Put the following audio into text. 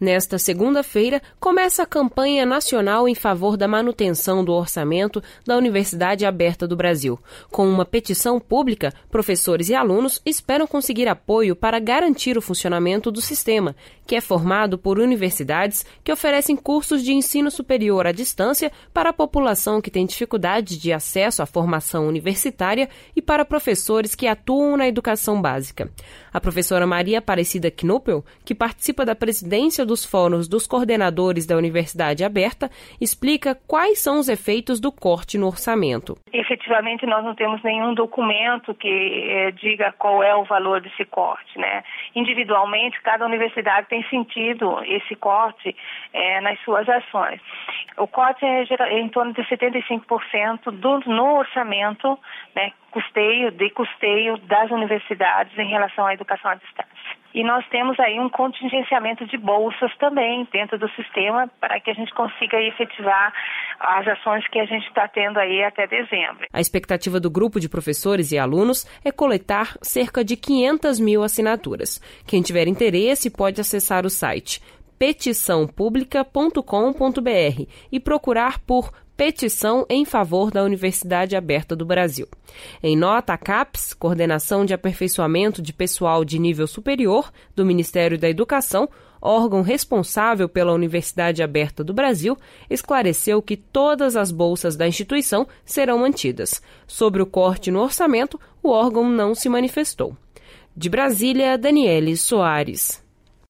Nesta segunda-feira, começa a campanha nacional em favor da manutenção do orçamento da Universidade Aberta do Brasil. Com uma petição pública, professores e alunos esperam conseguir apoio para garantir o funcionamento do sistema, que é formado por universidades que oferecem cursos de ensino superior à distância para a população que tem dificuldade de acesso à formação universitária e para professores que atuam na educação básica. A professora Maria Aparecida Knuppel, que participa da presidência dos fóruns dos coordenadores da Universidade Aberta, explica quais são os efeitos do corte no orçamento. Efetivamente, nós não temos nenhum documento que diga qual é o valor desse corte, né? Individualmente, cada universidade tem sentido esse corte nas suas ações. O corte é em torno de 75% no orçamento, né, custeio das universidades em relação à educação à distância. E nós temos aí um contingenciamento de bolsas também dentro do sistema para que a gente consiga efetivar as ações que a gente está tendo aí até dezembro. A expectativa do grupo de professores e alunos é coletar cerca de 500 mil assinaturas. Quem tiver interesse pode acessar o site petiçãopublica.com.br e procurar por Petição em favor da Universidade Aberta do Brasil. Em nota, a CAPES, Coordenação de Aperfeiçoamento de Pessoal de Nível Superior, do Ministério da Educação, órgão responsável pela Universidade Aberta do Brasil, esclareceu que todas as bolsas da instituição serão mantidas. Sobre o corte no orçamento, o órgão não se manifestou. De Brasília, Daniele Soares.